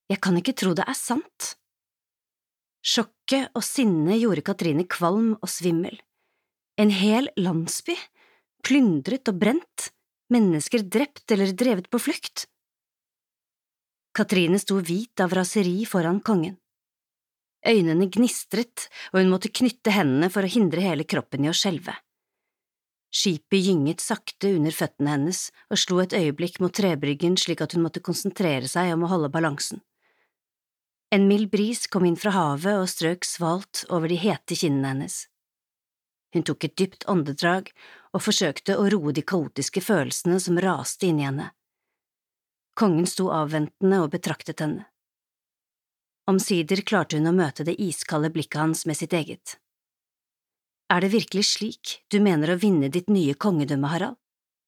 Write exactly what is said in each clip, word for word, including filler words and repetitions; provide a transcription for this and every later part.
Jeg kan ikke tro det er sant. Sjokket og sinnet gjorde Katrine kvalm og svimmel. En hel landsby, plyndret og brent, mennesker drept eller drevet på flukt. Katrine sto hvit av raseri foran kongen. Øynene gnistret, og hun måtte knytte hendene for å hindre hele kroppen i å skjelve. Skipet gynget sakte under føttene hennes og slo et øyeblikk mot trebryggen slik at hun måtte konsentrere seg om å holde balansen. En mild bris kom inn fra havet og strøk svalt over de hete kinnene hennes. Hun tok et dypt åndedrag og forsøkte å roe de kaotiske følelsene som raste inn i henne. Kongen sto avventende og betraktet henne. Omsider klarte hun å møte det iskalde blikket hans med sitt eget. Er det virkelig slik du mener å vinne ditt nye kongedømme, Harald?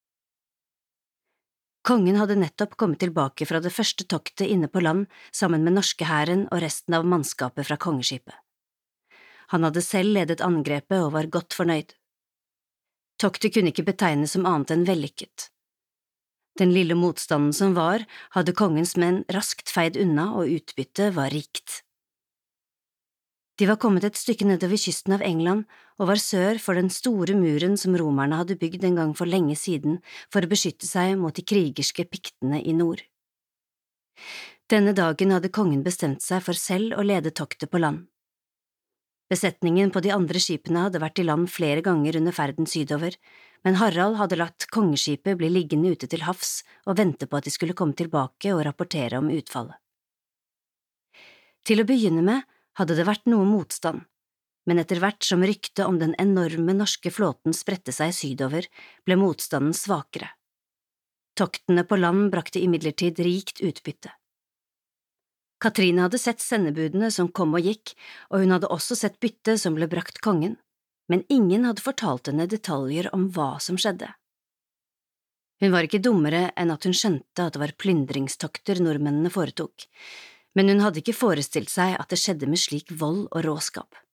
Kongen hadde nettopp kommet tilbake fra det første toktet inne på land sammen med norske hæren og resten av mannskapet fra kongeskipet. Han hadde selv ledet angrepet og var godt fornøyd. Toktet kunne ikke betegnes som annet enn vellykket. Den lille motstanden som var, hadde kongens menn raskt feid unna, og utbyttet var rikt. De var kommet et stykke nedover kysten av England og var sør for den store muren som romerne hadde bygd en gang for lenge siden for å beskytte seg mot de krigerske piktene i nord. Denne dagen hadde kongen bestemt seg for selv å lede toktet på land. Besetningen på de andre skipene hadde vært i land flere ganger under ferden sydover, men Harald hadde latt kongeskipet bli liggende ute til havs og vente på at de skulle komme tilbake og rapportere om utfallet. Til å begynne med hadde det vært noe motstand, men etter hvert som ryktet om den enorme norske flåten spredte seg sydover, ble motstanden svakere. Toktene på land brakte imidlertid rikt utbytte. Katrine hadde sett sendebudene som kom og gikk, og hun hadde også sett byttet som ble brakt kongen, men ingen hadde fortalt henne detaljer om hva som skjedde. Hun var ikke dummere enn at hun skjønte at det var plyndringstokter nordmennene foretok, men hun hadde ikke forestilt seg at det skjedde med slik vold og råskap.